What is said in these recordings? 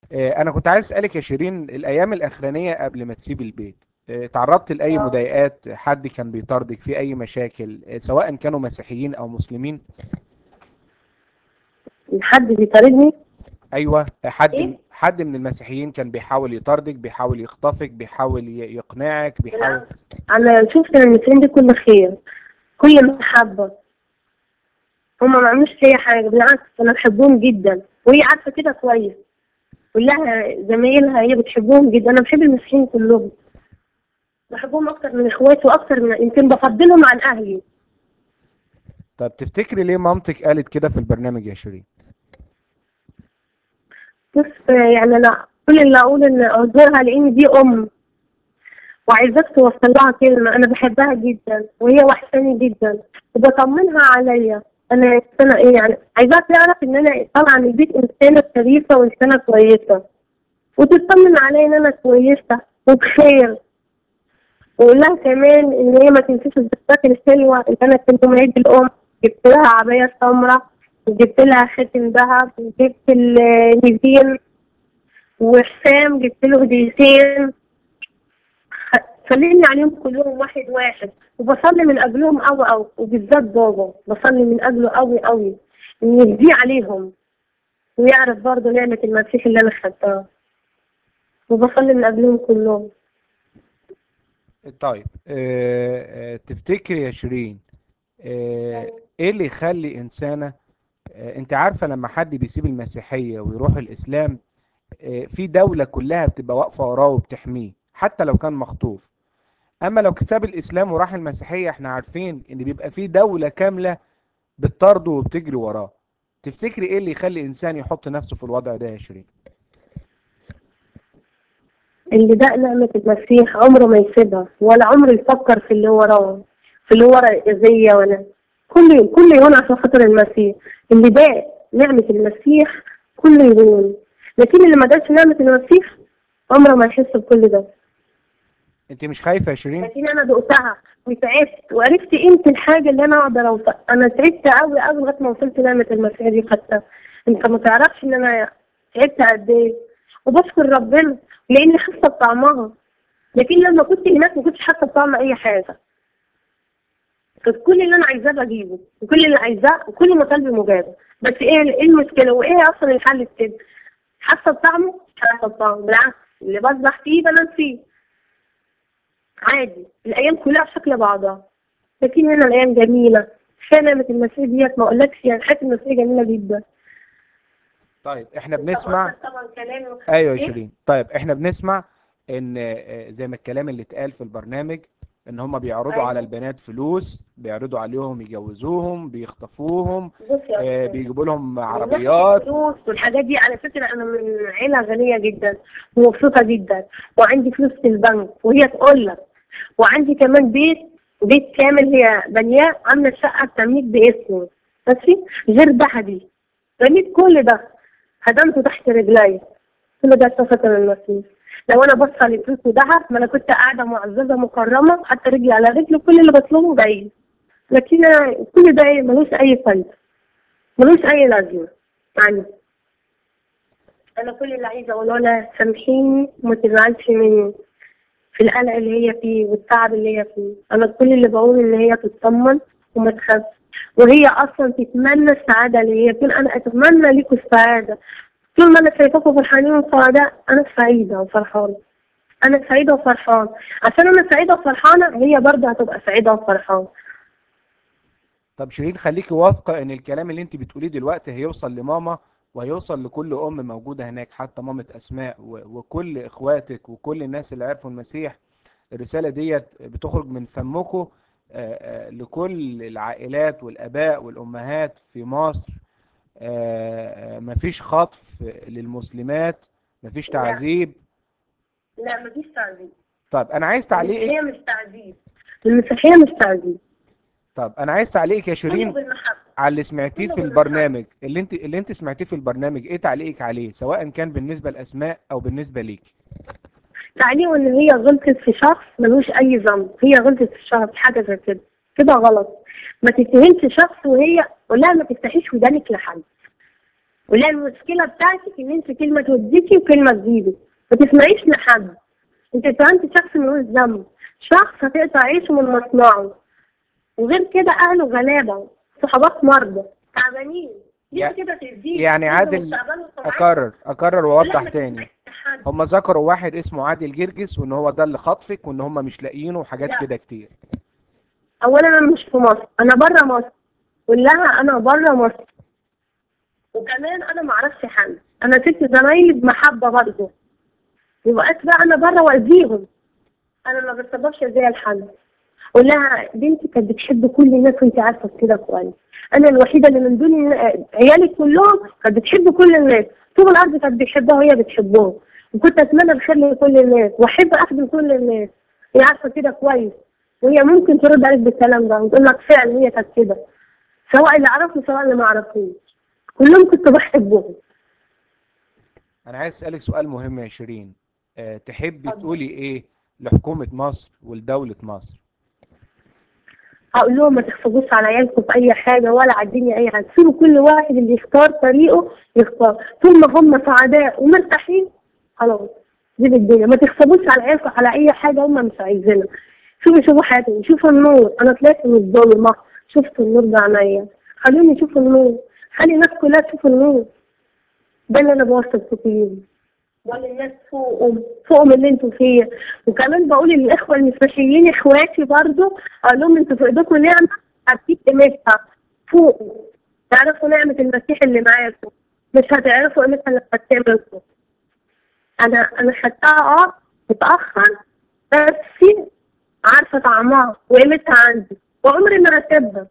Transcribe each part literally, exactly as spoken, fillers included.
آه، انا كنت عايز اسالك يا شيرين، الايام الاخرانيه قبل ما تسيب البيت آه، تعرضت لاي اه. مضايقات؟ حد كان بيطاردك في اي مشاكل، آه، سواء كانوا مسيحيين او مسلمين؟ حد بيطاردني؟ ايوه، حد ايه؟ حد من المسيحيين كان بيحاول يطاردك، بيحاول يخطفك، بيحاول ي- يقنعك، بيحاول؟ بالعكس، انا شفت ان المسلمين دي كل خير، كل محبه. هما ما عملوش اي حاجه، بالعكس انا بحبهم جدا، وهي عارفه كده كويس. كلها زمايلها هي بتحبهم جدا. انا بحب المسيحيين كلهم، بحبهم اكتر من اخواتي واكتر من، يمكن بفضلهم عن اهلي. طب تفتكري ليه مامتك قالت كده في البرنامج يا شيرين؟ بص، يعني انا كل اللي اقول ان اعذرها لان دي ام، وعايزاك توصل لها كلمه. انا بحبها جدا وهي وحشاني جدا، وبطمنها عليا. انا انا ايه يعني، عايزاها تعرف ان انا طالعه من البيت انسانه شريفه وانسانه كويسه، وتطمن عليا ان انا كويسه وبخير. وقول لها كمان ان هي ما تنسيش الذكريات الحلوه اللي انا كنت يوم عيد الام جبت لها عبايه سمراء، وجبت لها خاتم ذهب، وجبت النيفين، وحسام جبت له هديتين. سلمني عليهم كلهم واحد واحد، وبصلي من اجلهم قوي قوي، وبالذات بابا بصلي من اجله قوي قوي ان يهديه عليهم، ويعرف برضه نعمه المسيح اللي انا خدتها. وبصلي من اجلهم كلهم. طيب، آه، آه، تفتكري يا شيرين، آه، ايه اللي يخلي انسانه، آه، انت عارفه لما حد بيسيب المسيحيه ويروح الاسلام، آه، في دوله كلها بتبقى واقفه وراه وبتحميه حتى لو كان مخطوف. اما لو ساب الاسلام وراح المسيحيه، احنا عارفين ان بيبقى في دوله كامله بتطارده وبتجري وراه. تفتكري ايه اللي يخلي انسان يحط نفسه في الوضع ده يا شيرين؟ اللي ده نعمة المسيح عمره ما يسيبها، ولا عمره يفكر في اللي وراه، في اللي ورا الأذية، ولا كل كل يهون عشان خاطر المسيح. اللي ده نعمة المسيح كله يهون، لكن اللي ما داش نعمة المسيح عمره ما يحس بكل ده. انت مش خايفه يا شيرين؟ لكن أنا دقتها وتعبت وعرفت قيمة الحاجة اللي أنا أقدر أوصل. أنا تعبت أوي أوي لغاية ما وصلت نعمة المسيح دي خدتها. أنت ما تعرفش إن أنا تعبت قد إيه، وبشكر ربنا لأني حاسة بطعمها. لكن لما كنت هناك ما كنتش حاسه بطعم اي حاجه. كنت كل اللي انا عايزاه بجيبه، وكل اللي عايزاه وكل مطالبي مجابه. بس ايه ايه المشكله وايه اصلا الحل في كده؟ حاسه بطعمه، مش حاسه بطعمه، بالعكس اللي بذبح فيه بنام فيه عادي. الايام كلها بشكل بعضها، لكن هنا الايام جميله. نعمة المسيح ديت ما اقولكش، يعني حياة المسيح جميله جدا. طيب احنا انت بنسمع. مقدر طبعا كلامي. ايوه يا ايه؟ شيرين، طيب احنا بنسمع ان آه، زي ما الكلام اللي اتقال في البرنامج، ان هم بيعرضوا على ايوه. البنات فلوس، بيعرضوا عليهم يجوزوهم، بيخطفوهم، بص يا آه، استاذ، بيجيبوا لهم من ناحية عربيات. الفلوس والحاجات دي، على فكرة أنا من عيلة غنية جدا ومبسوطة جدا، وعندي فلوس في البنك وهي تقول لك، وعندي كمان بيت، بيت كامل هي بنياه، عاملة شقة تمليك باسمي، ماشي، غير ذهبي. رميت كل ده، هدمته تحت رجلي. كل ده شفقة من المسيح. لو أنا بصة لفلوس وذهب، ما أنا كنت قاعدة معززة مكرمة، حتى رجلي على رجلي، كل اللي بطلبه بعيد. لكن أنا كل ده إيه؟ ملوش أي فايدة، ملوش أي لازمة يعني. انا كل اللي عايزه اقوله لها سامحيني وما تزعلش مني في القلق اللي هي فيه والتعب اللي هي فيه. انا كل اللي بقوله ان هي تطمن وما تخافش، وهي اصلا تتمنى السعاده ليا. تقول انا اتمنى لكم السعاده. طول ما انا شايفاكم فرحانين وسعداء انا سعيده وفرحانه. انا سعيده وفرحانه، عشان انا سعيده وفرحانه هي برضه هتبقى سعيده وفرحانه. طب شيرين، خليكي واثقة ان الكلام اللي انت بتقوليه دلوقتي هيوصل لماما، وهيوصل لكل ام موجودة هناك، حتى مامة اسماء و- وكل اخواتك وكل الناس اللي عرفوا المسيح. الرسالة ديت بتخرج من فمكم آه، آه، لكل العائلات والاباء والامهات في مصر. آه، آه، مفيش خطف للمسلمات، مفيش لا، تعذيب. لا مفيش تعذيب. طب انا عايز المسيحيه تعليقك. مش تعذيب، المسيحيه مش تعذيب. طب انا عايز تعليقك يا كله شيرين بالمحبه، على اللي سمعتيه كله في بالمحبه. البرنامج، اللي انت اللي انت سمعتيه في البرنامج، ايه تعليقك عليه، سواء كان بالنسبة لاسماء او بالنسبة ليك؟ تعليق ان هي غلطت في شخص ملوش اي ذنب. هي غلطت في شخص، حاجه زي كده، كده غلط. ما تتهمش شخص، وهي ولا ما تفتحيش ودانك لحد. ولا المشكله بتاعتك ان انت كلمه توديكي وكلمه تجيبك، ما تسمعيش لحد. انت اتهمت شخص ملوش ذنب، شخص هتقطع عيشه من مصنعه، وغير كده اهله غلابه، صحابات مرضى تعبانين، ليه يع- كده تأذيه؟ يعني تأذي عادل، مستقبله وسمعته. اكرر اكرر ولا واوضح ما تاني. تسمعيش لحد. هم ذكروا واحد اسمه عادل جرجس، وان هو ده اللي خاطفك، وان هم مش لاقيينه، وحاجات لا، كده كتير. اولا انا مش في مصر، انا بره مصر. قول لها انا بره مصر. وكمان انا ما اعرفش حد، انا ست زمايلي بمحبه برضه. يبقى بقى انا بره واذيهم، انا ما بسببش اذيه لحد. قول لها بنتي كانت بتحب كل الناس وانت عارفه كده كويس. انا الوحيده اللي من دون الن- عيالي كلهم كانت بتحب كل الناس، طول الارض كانت بتحبها وهي بتحبهم، وكنت اتمنى الخير لكل الناس واحب اخدم كل الناس. هي عارفه كده كويس، وهي ممكن ترد عليك بالكلام ده وتقول لك فعلا هي كانت كده، سواء اللي عرفني سواء اللي ما عرفنيش، كلهم كنت بحبهم. انا عايز اسالك سؤال مهم يا شيرين. أه تحبي اتفضل. تقولي ايه لحكومة مصر ولدولة مصر؟ هقول لهم ما تحسبوش على عيالكم في اي حاجه ولا على الدنيا اي حاجه، سيبوا كل واحد اللي يختار طريقه يختار، طول ما هم سعداء ومرتاحين خلاص. دي بالدنيا، ما تحسبوش على عيالكم على اي حاجه هم مش عايزينها. شوفوا شوفوا حياتهم، شوفوا النور. انا طلعت من الظلمه، شفت النور بعينيا، خلوني اشوف النور، خلي الناس كلها تشوف النور. ده اللي انا بوصل فيه، ولا الناس فوقهم فوقهم اللي انتوا فيه. وكمان بقول للاخوه المسيحيين اخواتي برضو، اقول لهم انتوا في ايديكم نعمه عارفين قيمتها، فوقوا تعرفوا نعمه المسيح اللي معاكم، مش هتعرفوا قيمتها لما تعملوا. انا انا خدتها اه متاخر، بس عارفه طعمها وقيمتها عندي، وعمري ما هسيبها.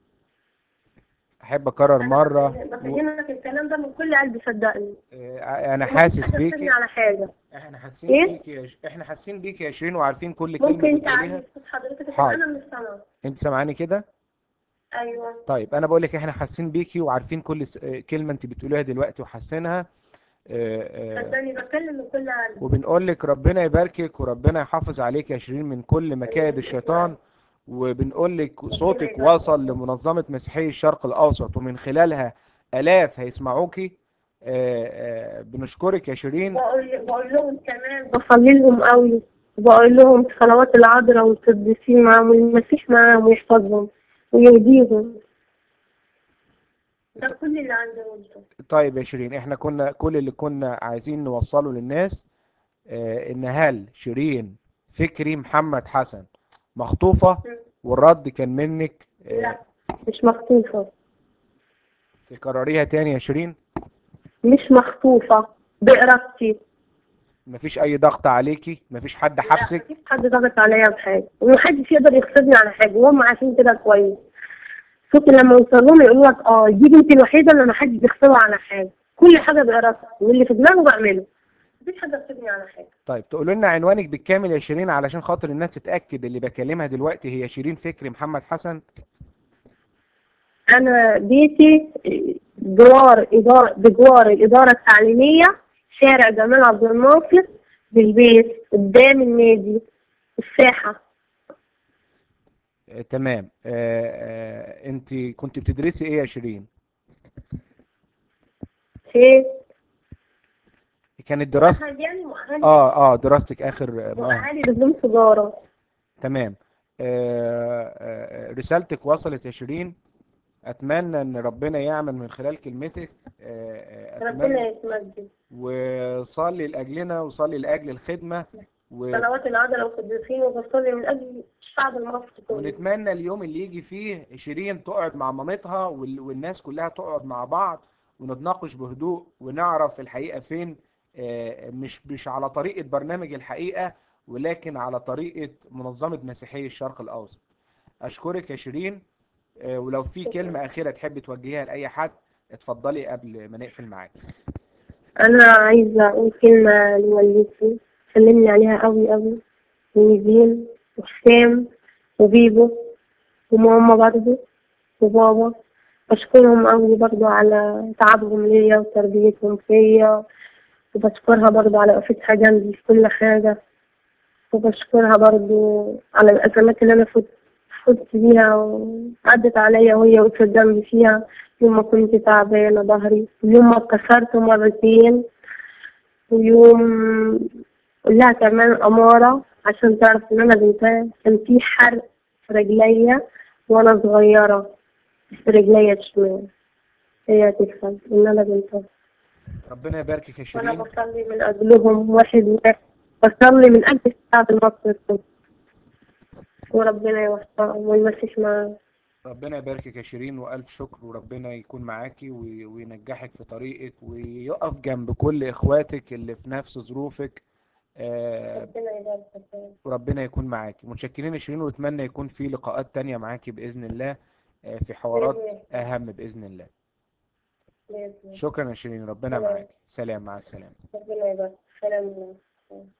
احب اكرر انا مرة بفهم- و... بفهمك الكلام ده من كل قلبي صدقني. أه انا ومفيش حاسس حد يحسدني بيكي. على حاجه. احنا حاسين ايه؟ بيكي يا ش... احنا حاسين بيكي يا شيرين، وعارفين كل كلمة ممكن بتقوليها. تعلي صوت حضرتك عشان حاضر. انا مش سامعه. انت سامعاني كده؟ ايوه. طيب انا بقول لك احنا حاسين بيكي، وعارفين كل س... آه، كلمة انت بتقوليها دلوقتي وحاسينها. أه أه صدقني بتكلم من كل قلبي. وبنقول لك ربنا يباركك وربنا يحافظ عليك يا شيرين من كل مكائد الله يسمعك. الشيطان. وبنقول لك ربنا صوتك يبارك وصل فيك. لمنظمة مسيحي الشرق الأوسط، ومن خلالها آلاف هيسمعوكي. آه، آه، بنشكرك يا شيرين. بقول بقول لهم كمان بصلي لهم قوي، وبقول لهم صلوات العذراء والقديسين معاهم والمسيح معاهم ويحفظهم ويهديهم. ده ط- كل اللي عندي قلته. طيب يا شيرين، احنا كنا كل اللي كنا عايزين نوصله للناس آه، ان هل شيرين فكري محمد حسن مخطوفة؟ والرد كان منك. آه، لا، مش مخطوفة. تكرريها تاني يا شيرين. مش مخطوفة بإرادتي. مفيش اي ضغط عليكي؟ مفيش حد لا، حبسك؟ مفيش حد ضغط عليا بحاجة، ومحدش يقدر يغصبني على حاجة، وهم عارفين كده كويس. شوف لما يوصل لهم يقولوا لك اه دي بنتي الوحيده اللي ما حدش بيغصبها على حاجه، كل حاجه بارادتها واللي في دماغه بعمله، مفيش حد يغصبني على حاجه. طيب تقولوا لنا عنوانك بالكامل يا شيرين، علشان خاطر الناس تتأكد اللي بكلمها دلوقتي هي شيرين فكري محمد حسن. انا بيتي جوار اداره بجوار الاداره التعليميه، شارع جمال عبد الناصر، بالبيت قدام النادي، الساحه. آه تمام. آه آه انت كنت بتدرسي ايه يا شيرين؟ في كانت دراسة. مؤهل يعني مؤهل اه اه دراستك اخر مؤهل. مؤهلي دبلوم تجاره. تمام. آه آه رسالتك وصلت يا شيرين. اتمنى ان ربنا يعمل من خلال كلمتك. آه آه ربنا اتمنى. يتمجد. وصلي لاجلنا وصلي لاجل الخدمة. و... صلوات العذراء والقديسين، وبصلي من اجل الشعب المصري كله. ونتمنى اليوم اللي يجي فيه شيرين تقعد مع مامتها وال- والناس كلها تقعد مع بعض، ونتناقش بهدوء ونعرف الحقيقة فين. آه، مش مش على طريقة برنامج الحقيقة، ولكن على طريقة منظمة مسيحي الشرق الأوسط. أشكرك يا شيرين. آه، ولو في شكرا. كلمة أخيرة تحب توجهيها لأي حد اتفضلي قبل ما نقفل معاك. أنا عايزة أقول كلمة لوالدتي، سلمني عليها أوي أوي، ونيفين وحسام وبيبو وماما برضه وبابا. بشكرهم أوي برضه على تعبهم ليا وتربيتهم فيا، وبشكرها برضه على وقفتها جنبي في كل حاجة، وبشكرها برضه على الأزمات اللي أنا فت فت بيها وعدت عليا وهي وقفت جنبي فيها. يوم ما كنت تعبانة ظهري، ويوم ما اتكسرت مرتين، ويوم لها كمان أمارة عشان تعرف إن أنا بنتها. كان في حرق في رجليا وأنا صغيرة، في رجليا الشمال. هي تفهم إن أنا بنتها، ربنا يباركك يا وأنا شيرين. بصلي من أجلهم واحد واحد. بصلي من أجل الشعب المصري كله، وربنا يوفقهم ويمسك معاهم. ربنا يباركك يا شيرين وألف شكر، وربنا يكون معاكي وي- وينجحك في طريقك ويقف جنب كل إخواتك اللي في نفس ظروفك. آه، ربنا يبارك. وربنا يكون معاكي. متشكرين يا شيرين، واتمنى يكون في لقاءات تانية معاكي بإذن الله، آه، في حوارات بإذن الله. أهم بإذن الله. بإذن الله. شكرا يا شيرين، ربنا سلام. معاكي. سلام، مع السلامة. ربنا يبارك. سلام.